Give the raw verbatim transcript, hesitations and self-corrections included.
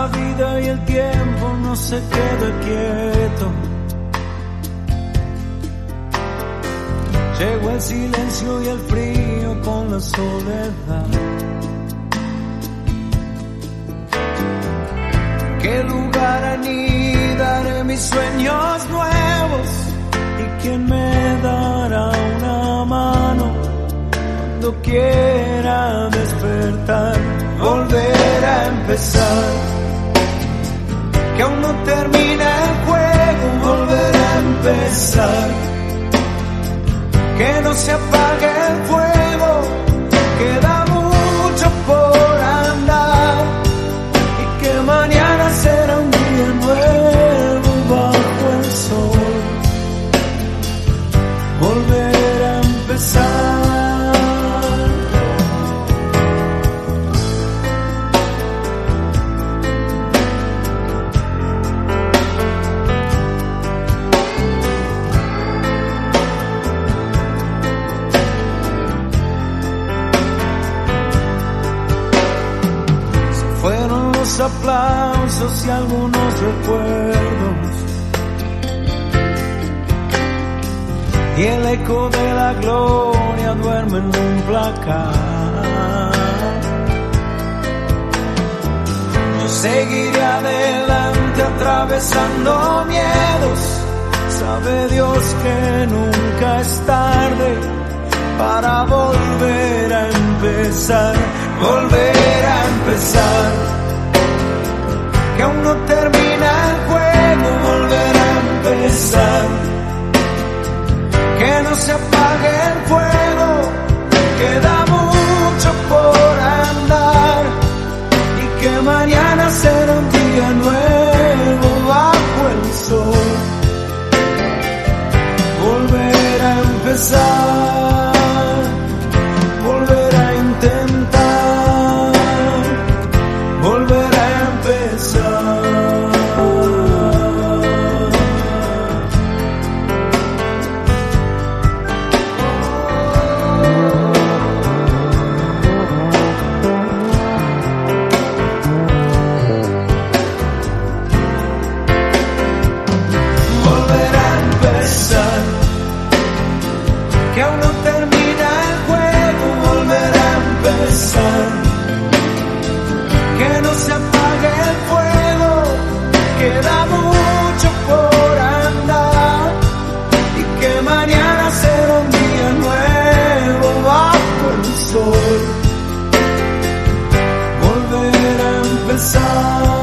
vida y el tiempo no se queda quieto. Llegó el silencio y el frío con la soledad. ¿Qué lugar anidaré mis sueños nuevos? ¿Y quién me dará una mano cuando quiera despertar? Volver a empezar, que aún no termina el juego. Volver a empezar, que no se apague el fuego. Queda mucho por andar y que mañana será un día nuevo bajo el sol. Volver a empezar. Fueron los aplausos y algunos recuerdos, y el eco de la gloria duerme en un placar. Yo seguiré adelante atravesando miedos. Sabe Dios que nunca es tarde para volver a empezar. Volver a empezar, que aún no termina el juego. Volver a empezar, que no se apague el fuego. Queda mucho por andar y que mañana será un día nuevo bajo el sol. Volver a empezar, volver a intentar, volver a empezar. Volver a empezar, que aún no termina el juego. Volver a empezar, que no se apague el fuego. Queda mucho por andar y que mañana será un día nuevo bajo el sol. Volver a empezar.